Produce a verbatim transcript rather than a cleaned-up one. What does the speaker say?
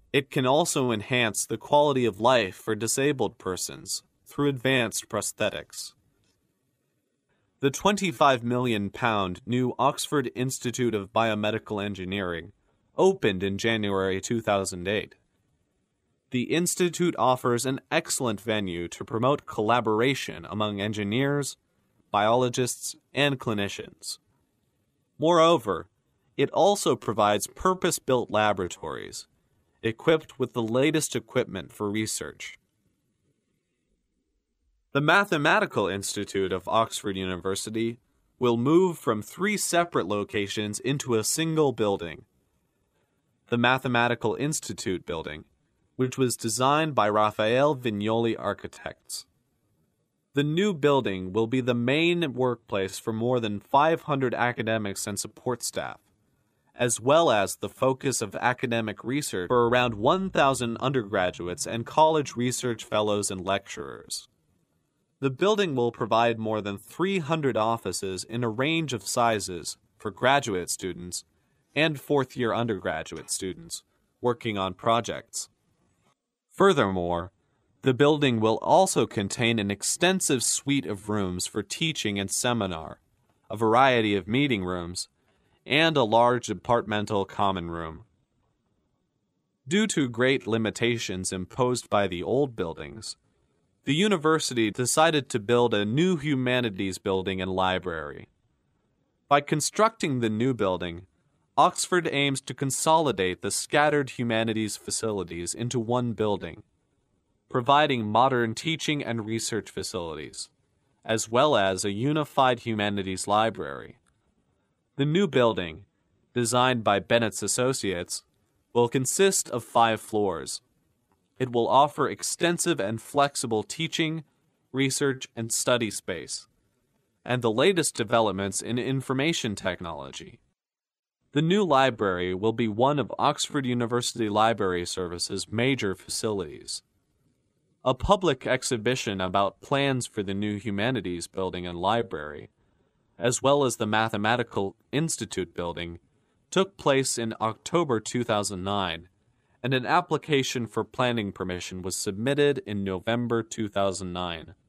It can also enhance the quality of life for disabled persons through advanced prosthetics. The twenty-five million pound new Oxford Institute of Biomedical Engineering opened in January two thousand eight. The institute offers an excellent venue to promote collaboration among engineers, biologists, and clinicians. Moreover, it also provides purpose-built laboratories, equipped with the latest equipment for research. The Mathematical Institute of Oxford University will move from three separate locations into a single building. The Mathematical Institute building, which was designed by Raphael Vignoli Architects. The new building will be the main workplace for more than five hundred academics and support staff, as well as the focus of academic research for around one thousand undergraduates and college research fellows and lecturers. The building will provide more than three hundred offices in a range of sizes for graduate students and fourth-year undergraduate students working on projects. Furthermore, the building will also contain an extensive suite of rooms for teaching and seminar, a variety of meeting rooms, and a large departmental common room. Due to great limitations imposed by the old buildings, the university decided to build a new humanities building and library. By constructing the new building, Oxford aims to consolidate the scattered humanities facilities into one building, providing modern teaching and research facilities, as well as a unified humanities library. The new building, designed by Bennett's Associates, will consist of five floors. It will offer extensive and flexible teaching, research, and study space, and the latest developments in information technology. The new library will be one of Oxford University Library Service's major facilities. A public exhibition about plans for the new humanities building and library, as well as the Mathematical Institute building, took place in October two thousand nine, and an application for planning permission was submitted in November two thousand nine.